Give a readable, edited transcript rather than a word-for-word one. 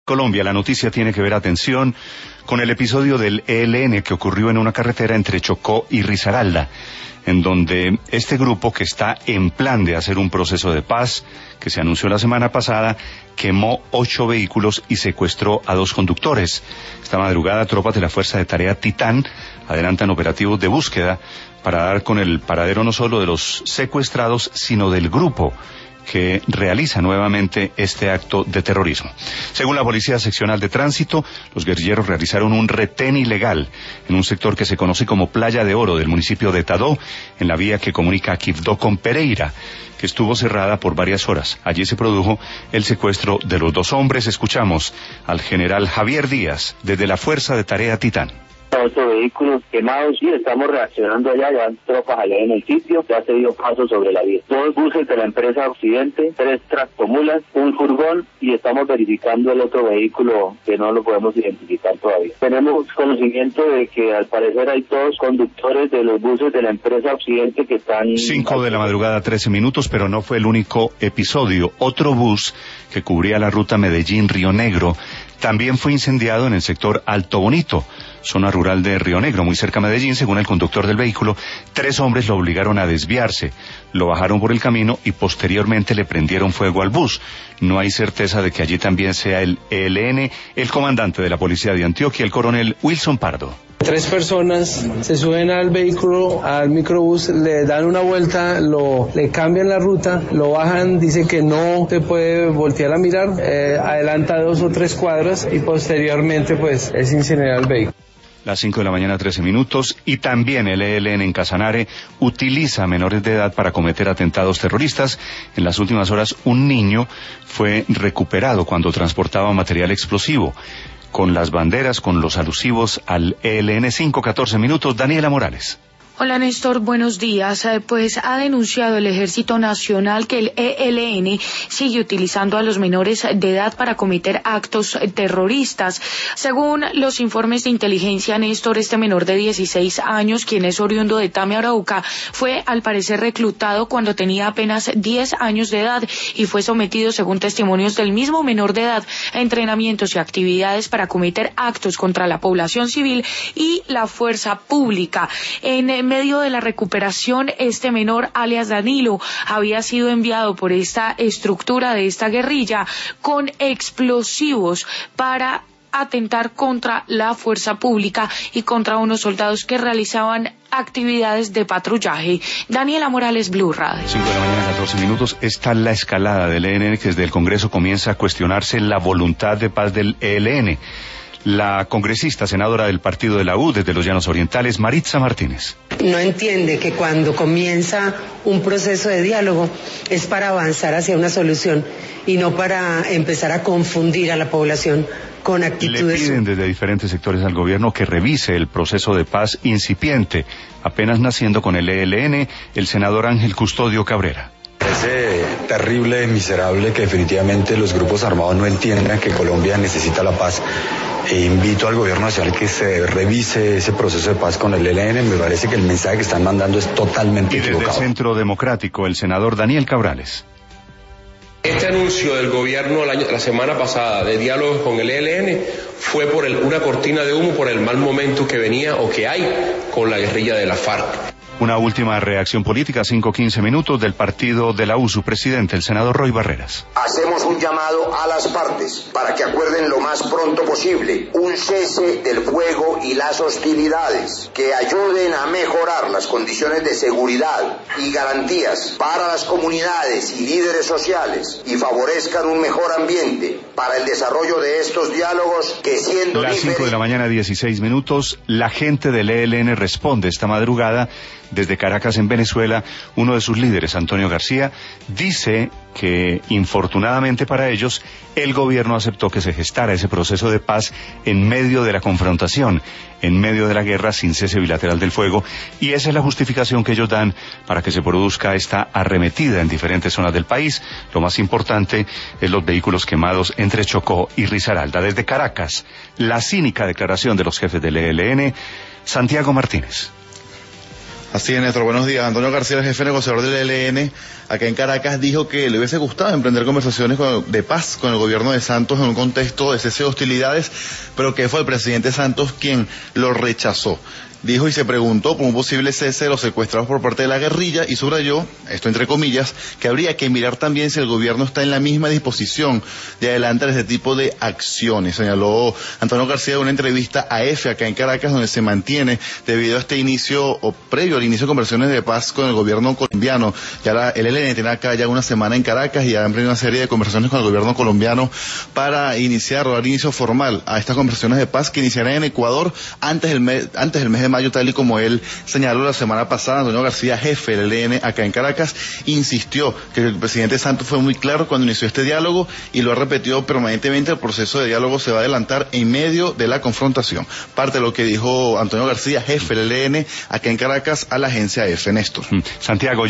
Colombia, la noticia tiene que ver, atención, con el episodio del ELN que ocurrió en una carretera entre Chocó y Risaralda, en donde este grupo, que está en plan de hacer un proceso de paz, que se anunció la semana pasada, quemó 8 vehículos y secuestró a 2 conductores. Esta madrugada, tropas de la Fuerza de Tarea Titán adelantan operativos de búsqueda para dar con el paradero no solo de los secuestrados, sino del grupo que realiza nuevamente este acto de terrorismo. Según la Policía Seccional de Tránsito, los guerrilleros realizaron un retén ilegal en un sector que se conoce como Playa de Oro del municipio de Tadó, en la vía que comunica a Quibdó con Pereira, que estuvo cerrada por varias horas. Allí se produjo el secuestro de los 2 hombres. Escuchamos al general Javier Díaz, desde la Fuerza de Tarea Titán. 8 vehículos quemados y estamos reaccionando allá, ya tropas allá en el sitio, ya se dio paso sobre la vía. 2 buses de la empresa Occidente, 3 tractomulas, un furgón y estamos verificando el otro vehículo que no lo podemos identificar todavía. Tenemos conocimiento de que al parecer hay 2 conductores de los buses de la empresa Occidente que están... 5 de la madrugada, 13 minutos, pero no fue el único episodio. Otro bus que cubría la ruta Medellín-Río Negro también fue incendiado en el sector Alto Bonito, zona rural de Río Negro, muy cerca a Medellín. Según el conductor del vehículo, 3 hombres lo obligaron a desviarse, lo bajaron por el camino y posteriormente le prendieron fuego al bus. No hay certeza de que allí también sea el ELN. El comandante de la Policía de Antioquia, el coronel Wilson Pardo. 3 personas se suben al vehículo, al microbús, le dan una vuelta, le cambian la ruta, lo bajan, dice que no se puede voltear a mirar, adelanta 2 o 3 cuadras y posteriormente pues es incinerar el vehículo. Las 5 de la mañana, 13 minutos, y también el ELN en Casanare utiliza a menores de edad para cometer atentados terroristas. En las últimas horas, un niño fue recuperado cuando transportaba material explosivo, con las banderas, con los alusivos al ELN. 5, 14 minutos, Daniela Morales. Hola Néstor, buenos días. Pues ha denunciado el Ejército Nacional que el ELN sigue utilizando a los menores de edad para cometer actos terroristas. Según los informes de inteligencia, Néstor, este menor de 16 años, quien es oriundo de Tame, Arauca, fue al parecer reclutado cuando tenía apenas 10 años de edad y fue sometido, según testimonios del mismo menor de edad, a entrenamientos y actividades para cometer actos contra la población civil y la fuerza pública. En medio de la recuperación, este menor, alias Danilo, había sido enviado por esta estructura de esta guerrilla con explosivos para atentar contra la fuerza pública y contra unos soldados que realizaban actividades de patrullaje. Daniela Morales, Blue Radio. 5 de la mañana, 14 minutos. Está la escalada del ELN, que desde el Congreso comienza a cuestionarse la voluntad de paz del ELN. La congresista senadora del partido de la U desde los Llanos Orientales, Maritza Martínez. No entiende que cuando comienza un proceso de diálogo es para avanzar hacia una solución y no para empezar a confundir a la población con actitudes. Le piden desde diferentes sectores al gobierno que revise el proceso de paz incipiente, apenas naciendo con el ELN, el senador Ángel Custodio Cabrera. Parece terrible, miserable que definitivamente los grupos armados no entiendan que Colombia necesita la paz. E invito al gobierno nacional que se revise ese proceso de paz con el ELN. Me parece que el mensaje que están mandando es totalmente equivocado. Y desde el Centro Democrático, el senador Daniel Cabrales. Este anuncio del gobierno la semana pasada de diálogo con el ELN fue por una cortina de humo por el mal momento que venía o que hay con la guerrilla de la FARC. Una última reacción política, 5-15 minutos, del partido de la U, su presidente, el senador Roy Barreras. Hacemos un llamado a las partes para que acuerden lo más pronto posible un cese del fuego y las hostilidades que ayuden a mejorar las condiciones de seguridad y garantías para las comunidades y líderes sociales y favorezcan un mejor ambiente para el desarrollo de estos diálogos que siendo... Las 5 de la mañana, 16 minutos, la gente del ELN responde esta madrugada. Desde Caracas, en Venezuela, uno de sus líderes, Antonio García, dice que, infortunadamente para ellos, el gobierno aceptó que se gestara ese proceso de paz en medio de la confrontación, en medio de la guerra, sin cese bilateral del fuego, y esa es la justificación que ellos dan para que se produzca esta arremetida en diferentes zonas del país. Lo más importante es los vehículos quemados entre Chocó y Risaralda. Desde Caracas, la cínica declaración de los jefes del ELN, Santiago Martínez. Así es, Néstor, buenos días. Antonio García, el jefe negociador del ELN, acá en Caracas, dijo que le hubiese gustado emprender conversaciones de paz con el gobierno de Santos en un contexto de cese de hostilidades, pero que fue el presidente Santos quien lo rechazó. Dijo y se preguntó por un posible cese de los secuestrados por parte de la guerrilla y subrayó, esto entre comillas, que habría que mirar también si el gobierno está en la misma disposición de adelantar ese tipo de acciones. Señaló Antonio García en una entrevista a EFE acá en Caracas, donde se mantiene debido a este inicio o previo al inicio de conversaciones de paz con el gobierno colombiano. Ya el ELN tiene acá ya una semana en Caracas y ha emprendido una serie de conversaciones con el gobierno colombiano para iniciar o dar inicio formal a estas conversaciones de paz que iniciarán en Ecuador antes del mes de mayo, tal y como él señaló la semana pasada. Antonio García, jefe del ELN acá en Caracas, insistió que el presidente Santos fue muy claro cuando inició este diálogo y lo ha repetido permanentemente. El proceso de diálogo se va a adelantar en medio de la confrontación. Parte de lo que dijo Antonio García, jefe del ELN acá en Caracas, a la agencia EFE. Néstor. Santiago.